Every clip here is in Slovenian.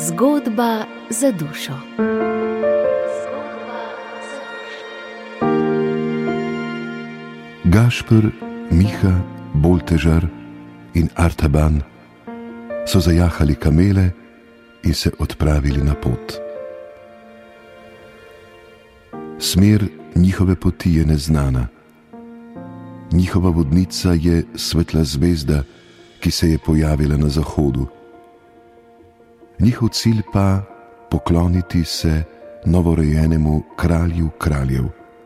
Zgodba za dušo. Gašper, Miha, Boltežar in Artaban so zajahali kamele in se odpravili na pot. Smer njihove poti je neznana. Njihova vodnica je svetla zvezda, ki se je pojavila na zahodu. Njihov cilj pa pokloniti se novorojenemu kralju kraljev.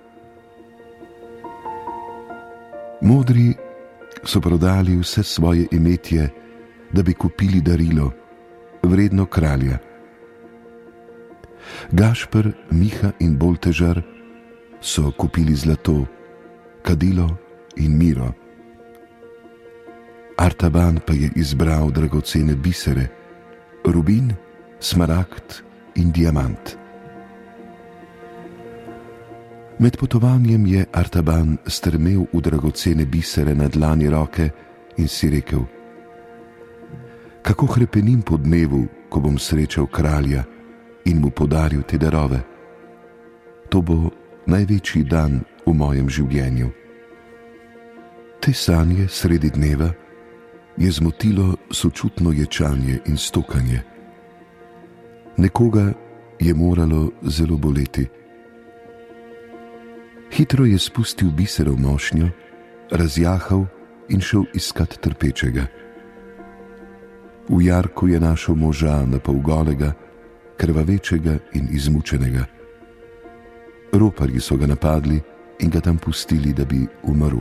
Modri so prodali vse svoje imetje, da bi kupili darilo, vredno kralja. Gašper, Miha in Boltežar so kupili zlato, kadilo in miro. Artaban pa je izbral dragocene bisere, rubin, smaragd in diamant. Med potovanjem je Artaban strmel v dragocene bisere na dlani roke in si rekel: kako hrepenim po dnevu, ko bom srečal kralja in mu podaril te darove. To bo največji dan v mojem življenju. Te sanje sredi dneva je zmotilo sočutno ječanje in stokanje. Nekoga je moralo zelo boleti. Hitro je spustil biser v mošnjo, razjahal in šel iskat trpečega. V jarku je našel moža napol golega, krvavečega in izmučenega. Roparji so ga napadli in ga tam pustili, da bi umrl.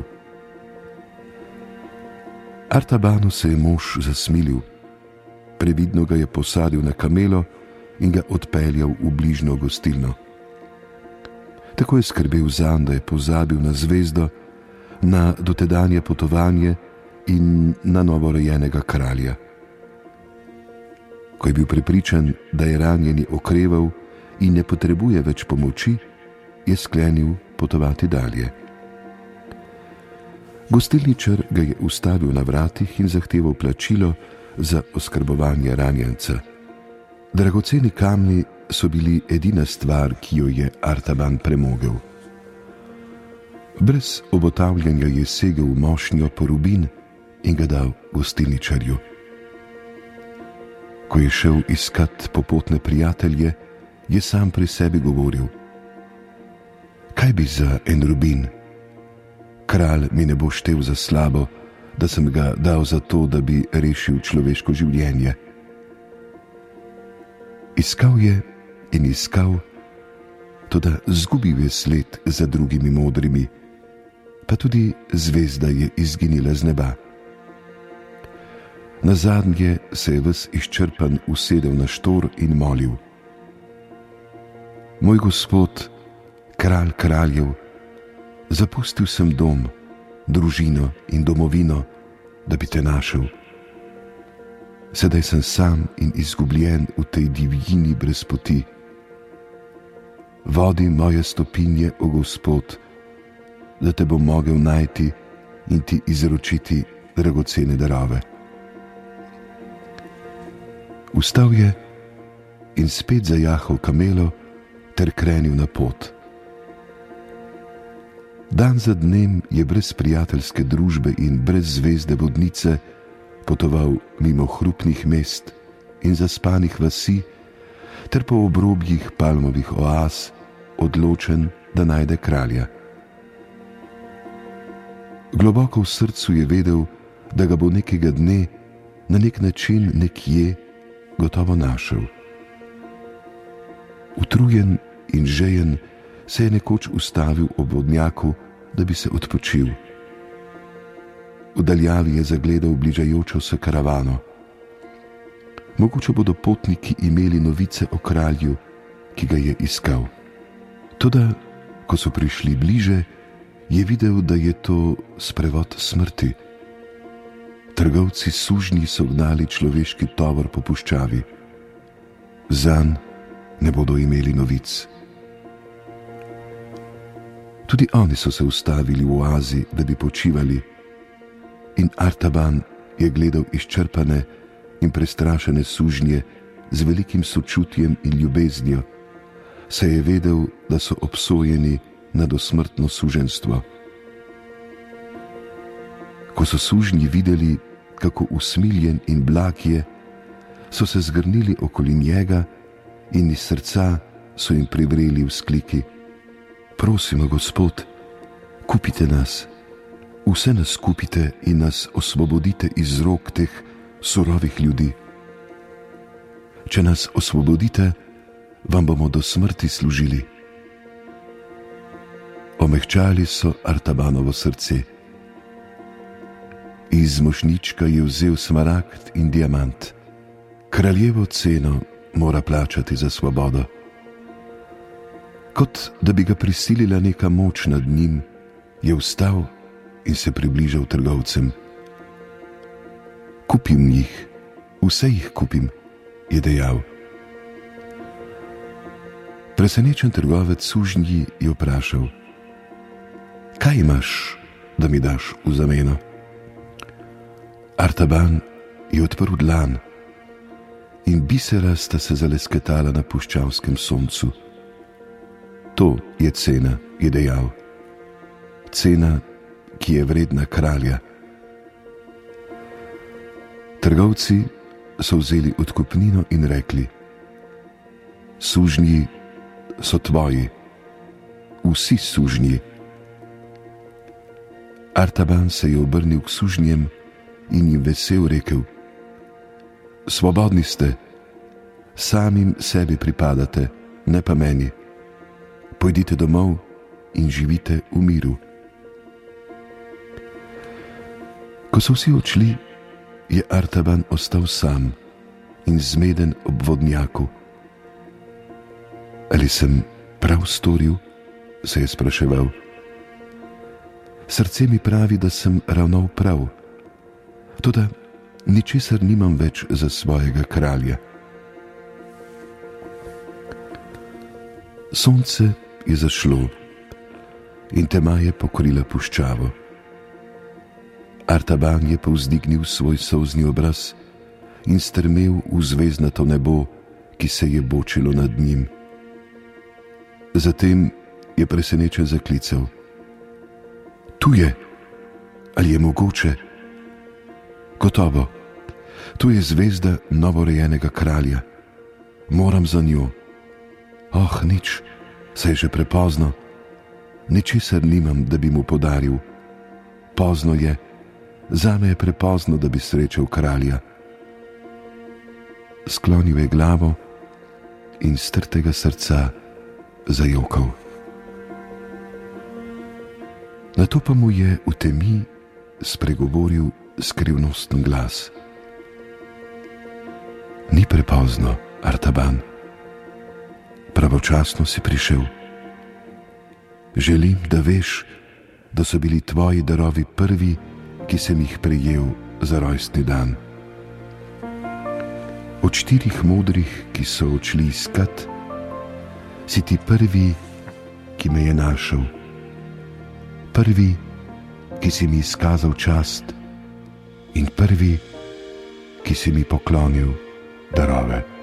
Artabanu se je mož zasmilil, previdno ga je posadil na kamelo in ga odpeljal v bližnjo gostilno. Tako je skrbel zanj, da je pozabil na zvezdo, na dotedanje potovanje in na novorojenega kralja. Ko je bil prepričan, da je ranjeni okreval in ne potrebuje več pomoči, je sklenil potovati dalje. Gostilničar ga je ustavil na vratih in zahteval plačilo za oskrbovanje ranjenca. Dragoceni kamni so bili edina stvar, ki jo je Artaban premogel. Brez obotavljanja je segel v mošnjo po rubin in ga dal gostilničarju. Ko je šel iskat popotne prijatelje, je sam pri sebi govoril: kaj bi za en rubin? Kralj mi ne bo štel za slabo, da sem ga dal za to, da bi rešil človeško življenje. Iskal je in iskal, toda zgubil je sled za drugimi modrimi, pa tudi zvezda je izginila z neba. Nazadnje se je ves izčrpan usedel na štor in molil: moj gospod, kralj kraljev, zapustil sem dom, družino in domovino, da bi te našel. Sedaj sem sam in izgubljen v tej divjini brez poti. Vodi moje stopinje, o Gospod, da te bom mogel najti in ti izročiti dragocene darove. Vstal je in spet zajahal kamelo ter krenil na pot. Dan za dnem je brez prijateljske družbe in brez zvezde vodnice potoval mimo hrupnih mest in zaspanih vasi ter po obrobjih palmovih oaz, odločen, da najde kralja. Globoko v srcu je vedel, da ga bo nekega dne na nek način nekje gotovo našel. Utrujen in žejen se je nekoč ustavil ob vodnjaku, da bi se odpočil. V daljavi je zagledal bližajočo se karavano. Mogoče bodo potniki imeli novice o kralju, ki ga je iskal. Toda, ko so prišli bliže, je videl, da je to sprevod smrti. Trgovci sužnji so gnali človeški tovor po puščavi. Zanj ne bodo imeli novic. Tudi oni so se ustavili v oazi, da bi počivali, in Artaban je gledal izčrpane in prestrašene sužnje, z velikim sočutjem in ljubeznijo, saj je vedel, da so obsojeni na dosmrtno suženjstvo. Ko so sužnji videli, kako usmiljen in blag je, so se zgrnili okoli njega in iz srca so jim privreli vzkliki: Prosimo, Gospod, kupite nas, vse nas kupite in nas osvobodite iz rok teh surovih ljudi. Če nas osvobodite, vam bomo do smrti služili. Omehčali so Artabanovo srce. Iz mošnjička je vzel smaragd in diamant. Kraljevo ceno mora plačati za svobodo. Kot da bi ga prisilila neka moč nad njim, je vstal in se približal trgovcem. Kupim jih, vse jih kupim, je dejal. Presenečen trgovec sužnji je vprašal: Kaj imaš, da mi daš v zameno? Artaban je odprl dlan in bisera sta se zalesketala na puščavskem soncu. To je cena, je dejal. Cena, ki je vredna kralja. Trgovci so vzeli odkupnino in rekli: Sužnji so tvoji, vsi sužnji. Artaban se je obrnil k sužnjem in jim vesel rekel: Svobodni ste, samim sebi pripadate, ne pa meni. Pojdite domov in živite v miru. Ko so vsi odšli, je Artaban ostal sam in zmeden ob vodnjaku. Ali sem prav storil, se je spraševal. Srce mi pravi, da sem ravnal prav, toda ničesar nimam več za svojega kralja. Sonce je zašlo in tema je pokrila puščavo. Artaban je povzdignil svoj solzni obraz in strmel v zvezdnato nebo, ki se je bočilo nad njim. Zatem je presenečen zaklical: Tu je, ali je mogoče? Gotovo, tu je zvezda novorojenega kralja. Moram za njo. Oh, nič, saj je že prepozno. Ničesar nimam, da bi mu podaril. Pozno je, zame je prepozno, da bi srečal kralja. Sklonil je glavo in strtega srca zajokal. Nato pa mu je v temi spregovoril skrivnosten glas: Ni prepozno, Artaban. Pravočasno si prišel. Želim, da veš, da so bili tvoji darovi prvi, ki sem jih prejel za rojstni dan. Od 4 modrih, ki so odšli iskat, si ti prvi, ki me je našel. Prvi, ki si mi izkazal čast, in prvi, ki si mi poklonil darove.